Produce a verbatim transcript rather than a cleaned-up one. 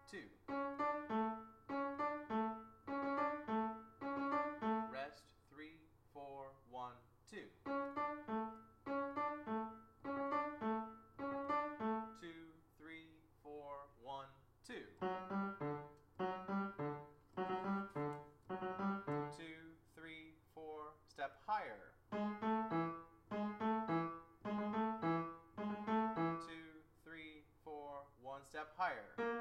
two. Rest, three, four, one, two. Two, three, four, one, two. Two, three, four, step higher. Two, three, four, one step higher.